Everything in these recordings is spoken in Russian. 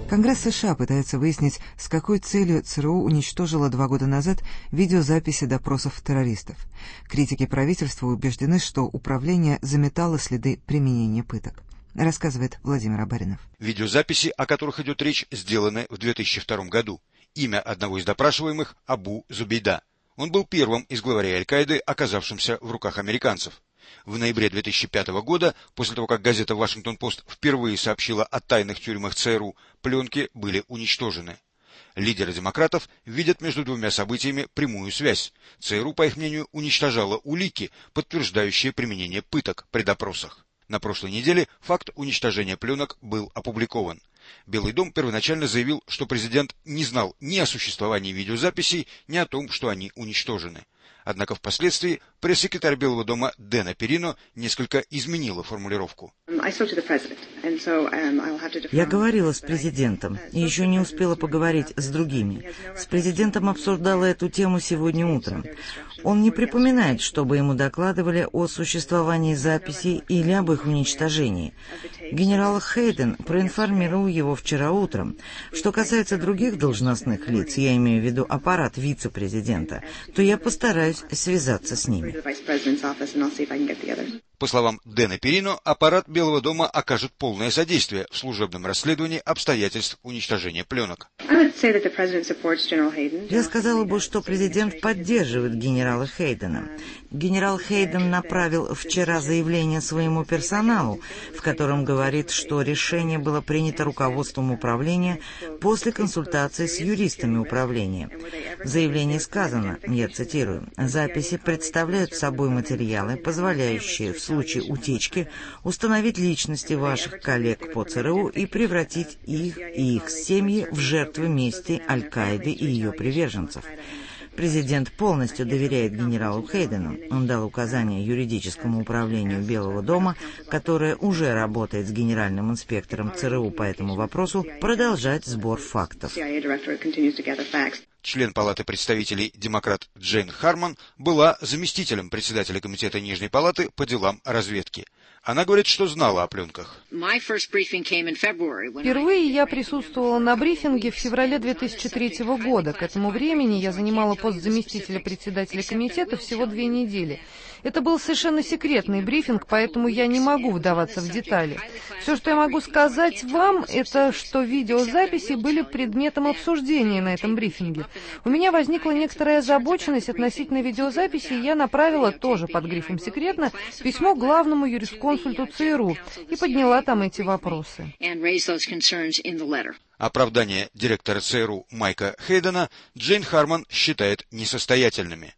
Конгресс США пытается выяснить, с какой целью ЦРУ уничтожило 2 года назад видеозаписи допросов террористов. Критики правительства убеждены, что управление заметало следы применения пыток. Рассказывает Владимир Абаринов. Видеозаписи, о которых идет речь, сделаны в 2002 году. Имя одного из допрашиваемых – Абу Зубейда. Он был первым из главарей Аль-Каиды, оказавшимся в руках американцев. В ноябре 2005 года, после того, как газета «Вашингтон-Пост» впервые сообщила о тайных тюрьмах ЦРУ, пленки были уничтожены. Лидеры демократов видят между двумя событиями прямую связь. ЦРУ, по их мнению, уничтожала улики, подтверждающие применение пыток при допросах. На прошлой неделе факт уничтожения пленок был опубликован. Белый дом первоначально заявил, что президент не знал ни о существовании видеозаписей, ни о том, что они уничтожены. Однако впоследствии пресс-секретарь Белого дома Дэна Перино несколько изменила формулировку. Я говорила с президентом и еще не успела поговорить с другими. С президентом обсуждала эту тему сегодня утром. Он не припоминает, чтобы ему докладывали о существовании записей или об их уничтожении. Генерал Хейден проинформировал его вчера утром. Что касается других должностных лиц, я имею в виду аппарат вице-президента, то я постараюсь связаться с ними. По словам Дэна Перино, аппарат Белого дома окажет полное содействие в служебном расследовании обстоятельств уничтожения пленок. Я сказала бы, что президент поддерживает генерала Хейдена. Генерал Хейден направил вчера заявление своему персоналу, в котором говорит, что решение было принято руководством управления после консультации с юристами управления. В заявлении сказано, я цитирую, «Записи представляют собой материалы, позволяющие в случае утечки установить личности ваших коллег по ЦРУ и превратить их и их семьи в жертвы мести Аль-Каиды и ее приверженцев». Президент полностью доверяет генералу Хейдену. Он дал указание юридическому управлению Белого дома, которое уже работает с генеральным инспектором ЦРУ по этому вопросу, продолжать сбор фактов. Член Палаты представителей демократ Джейн Харман была заместителем председателя Комитета Нижней Палаты по делам разведки. Она говорит, что знала о пленках. Впервые я присутствовала на брифинге в феврале 2003 года. К этому времени я занимала пост заместителя председателя комитета всего 2 недели. Это был совершенно секретный брифинг, поэтому я не могу вдаваться в детали. Все, что я могу сказать вам, это что видеозаписи были предметом обсуждения на этом брифинге. У меня возникла некоторая озабоченность относительно видеозаписи, и я направила тоже под грифом «секретно» письмо главному юрисконсульту ЦРУ и подняла там эти вопросы. Оправдания директора ЦРУ Майка Хейдена Джейн Харман считает несостоятельными.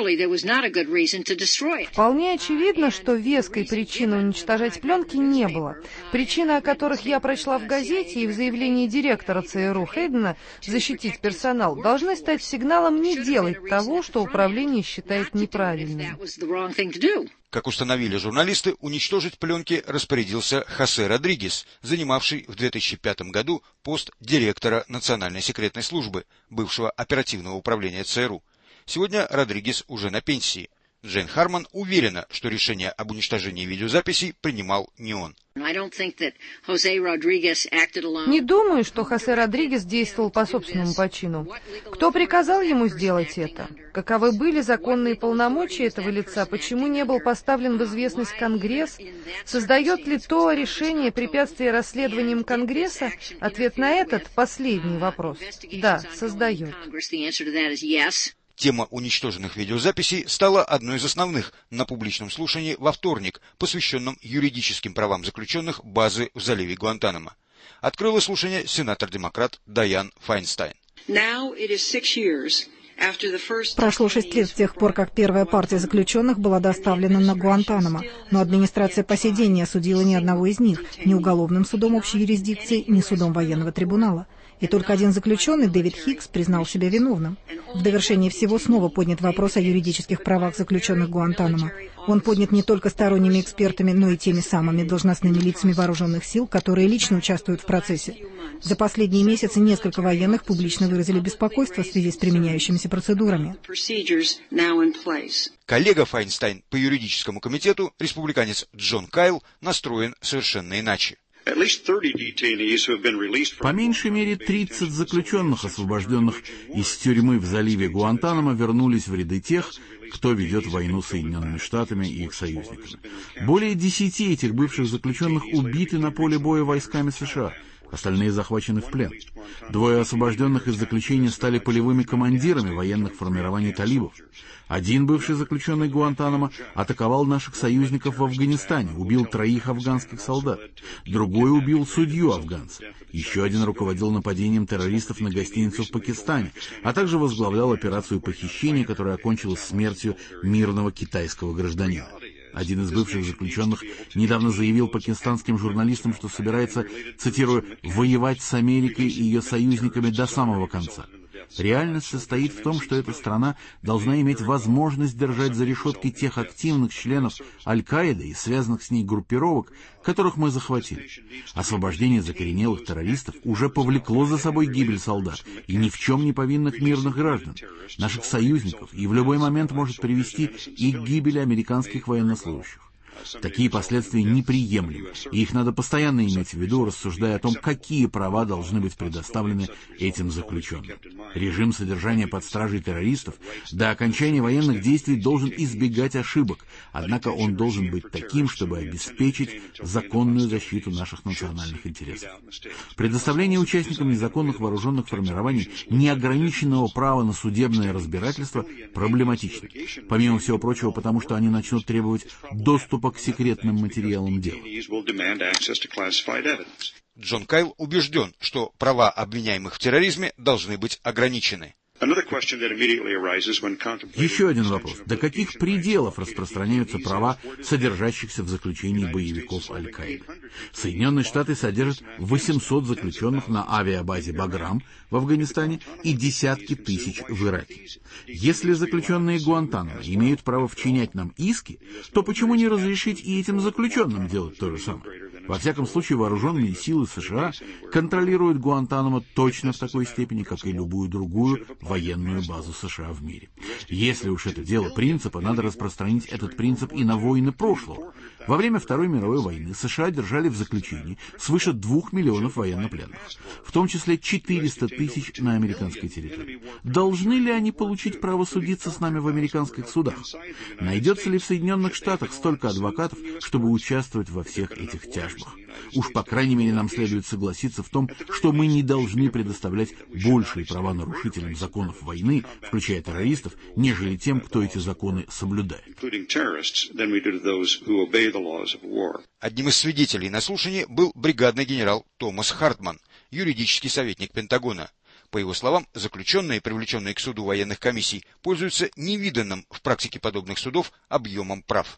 Вполне очевидно, что веской причины уничтожать пленки не было. Причины, о которых я прочла в газете и в заявлении директора ЦРУ Хейдена защитить персонал, должны стать сигналом не делать того, что управление считает неправильным. Как установили журналисты, уничтожить пленки распорядился Хосе Родригес, занимавший в 2005 году пост директора Национальной секретной службы, бывшего оперативного управления ЦРУ. Сегодня Родригес уже на пенсии. Джейн Харман уверена, что решение об уничтожении видеозаписей принимал не он. Не думаю, что Хосе Родригес действовал по собственному почину. Кто приказал ему сделать это? Каковы были законные полномочия этого лица? Почему не был поставлен в известность Конгресс? Создает ли то решение препятствие расследованиям Конгресса? Ответ на этот последний вопрос. Да, создает. Тема уничтоженных видеозаписей стала одной из основных на публичном слушании во вторник, посвященном юридическим правам заключенных базы в заливе Гуантанамо. Открыла слушание сенатор-демократ Дайан Файнстайн. Прошло 6 лет с тех пор, как первая партия заключенных была доставлена на Гуантанамо, но администрация по сей день не осудила ни одного из них, ни уголовным судом общей юрисдикции, ни судом военного трибунала. И только один заключенный, Дэвид Хикс, признал себя виновным. В довершение всего снова поднят вопрос о юридических правах заключенных Гуантанамо. Он поднят не только сторонними экспертами, но и теми самыми должностными лицами вооруженных сил, которые лично участвуют в процессе. За последние месяцы несколько военных публично выразили беспокойство в связи с применяющимися процедурами. Коллега Файнстайн по юридическому комитету, республиканец Джон Кайл, настроен совершенно иначе. По меньшей мере 30 заключенных, освобожденных из тюрьмы в заливе Гуантанамо, вернулись в ряды тех, кто ведет войну с Соединенными Штатами и их союзниками. Более 10 этих бывших заключенных убиты на поле боя войсками США. Остальные захвачены в плен. 2 освобожденных из заключения стали полевыми командирами военных формирований талибов. 1 бывший заключенный Гуантанамо атаковал наших союзников в Афганистане, убил 3 афганских солдат. Другой убил судью-афганца. Еще 1 руководил нападением террористов на гостиницу в Пакистане, а также возглавлял операцию похищения, которая окончилась смертью мирного китайского гражданина. 1 из бывших заключенных недавно заявил пакистанским журналистам, что собирается, цитирую, «воевать с Америкой и ее союзниками до самого конца». Реальность состоит в том, что эта страна должна иметь возможность держать за решеткой тех активных членов Аль-Каиды и связанных с ней группировок, которых мы захватили. Освобождение закоренелых террористов уже повлекло за собой гибель солдат и ни в чем не повинных мирных граждан, наших союзников, и в любой момент может привести и к гибели американских военнослужащих. Такие последствия неприемлемы, и их надо постоянно иметь в виду, рассуждая о том, какие права должны быть предоставлены этим заключенным. Режим содержания под стражей террористов до окончания военных действий должен избегать ошибок, однако он должен быть таким, чтобы обеспечить законную защиту наших национальных интересов. Предоставление участникам незаконных вооруженных формирований неограниченного права на судебное разбирательство проблематично. Помимо всего прочего, потому что они начнут требовать доступа к секретным материалам дела. Джон Кайл убежден, что права обвиняемых в терроризме должны быть ограничены. Еще один вопрос. До каких пределов распространяются права содержащихся в заключении боевиков Аль-Каиды? Соединенные Штаты содержат 800 заключенных на авиабазе Баграм в Афганистане и десятки тысяч в Ираке. Если заключенные Гуантанамо имеют право вчинять нам иски, то почему не разрешить и этим заключенным делать то же самое? Во всяком случае, вооруженные силы США контролируют Гуантанамо точно в такой степени, как и любую другую военную базу США в мире. Если уж это дело принципа, надо распространить этот принцип и на войны прошлого. Во время Второй мировой войны США держали в заключении свыше 2 миллионов военнопленных, в том числе 400 тысяч на американской территории. Должны ли они получить право судиться с нами в американских судах? Найдется ли в Соединенных Штатах столько адвокатов, чтобы участвовать во всех этих тяжбах? Уж по крайней мере нам следует согласиться в том, что мы не должны предоставлять большие права нарушителям законов войны, включая террористов, нежели тем, кто эти законы соблюдает. Одним из свидетелей на слушании был бригадный генерал Томас Хартман, юридический советник Пентагона. По его словам, заключенные, привлеченные к суду военных комиссий, пользуются невиданным в практике подобных судов объемом прав.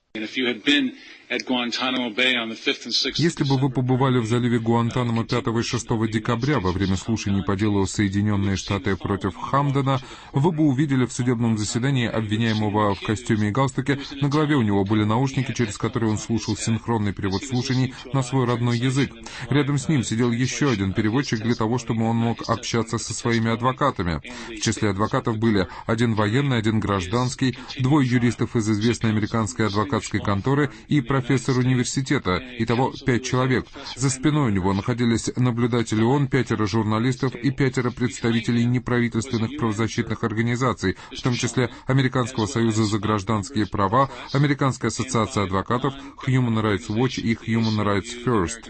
Если бы вы побывали в заливе Гуантанамо 5 и 6 декабря во время слушаний по делу Соединенные Штаты против Хамдана, вы бы увидели в судебном заседании обвиняемого в костюме и галстуке. На голове у него были наушники, через которые он слушал синхронный перевод слушаний на свой родной язык. Рядом с ним сидел еще один переводчик для того, чтобы он мог общаться со своими адвокатами. В числе адвокатов были 1 военный, 1 гражданский, 2 юристов из известной американской адвокатской конторы и профессор университета. Итого 5 человек. За спиной у него находились наблюдатели ООН, 5 журналистов и 5 представителей неправительственных правозащитных организаций, в том числе Американского союза за гражданские права, Американской ассоциации адвокатов, Human Rights Watch и Human Rights First.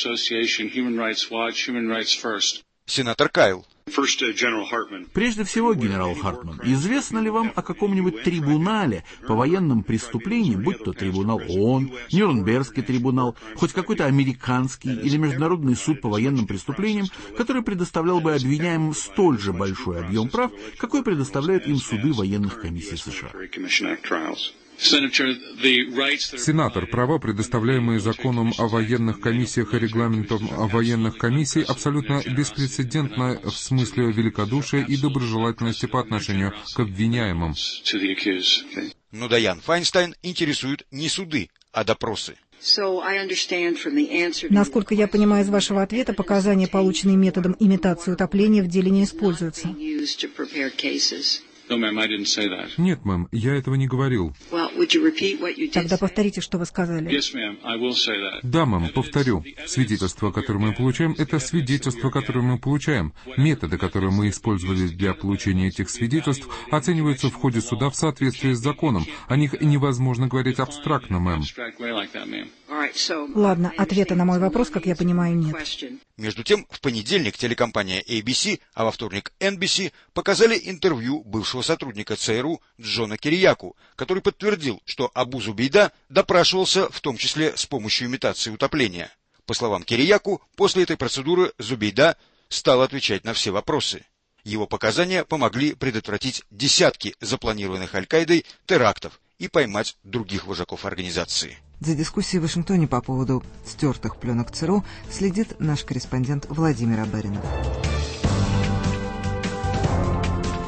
Сенатор Кайл. Прежде всего, генерал Хартман, известно ли вам о каком-нибудь трибунале по военным преступлениям, будь то трибунал ООН, Нюрнбергский трибунал, хоть какой-то американский или международный суд по военным преступлениям, который предоставлял бы обвиняемым столь же большой объем прав, какой предоставляют им суды военных комиссий США? Сенатор, права, предоставляемые законом о военных комиссиях и регламентом о военных комиссий, абсолютно беспрецедентны в смысле великодушия и доброжелательности по отношению к обвиняемым. Но Дайан Файнстайн интересуют не суды, а допросы. Насколько я понимаю из вашего ответа, показания, полученные методом имитации утопления, в деле не используются. Нет, мэм, я этого не говорил. Тогда повторите, что вы сказали. Да, мэм, повторю. Свидетельство, которое мы получаем, это свидетельство, которое мы получаем. Методы, которые мы использовали для получения этих свидетельств, оцениваются в ходе суда в соответствии с законом. О них невозможно говорить абстрактно, мэм. Ладно, ответа на мой вопрос, как я понимаю, нет. Между тем, в понедельник телекомпания ABC, а во вторник NBC показали интервью бывшего сотрудника ЦРУ Джона Кирияку, который подтвердил, что Абу Зубейда допрашивался в том числе с помощью имитации утопления. По словам Кирияку, после этой процедуры Зубейда стал отвечать на все вопросы. Его показания помогли предотвратить десятки запланированных Аль-Каидой терактов и поймать других вожаков организации. За дискуссией в Вашингтоне по поводу стертых пленок ЦРУ следит наш корреспондент Владимир Абаринов.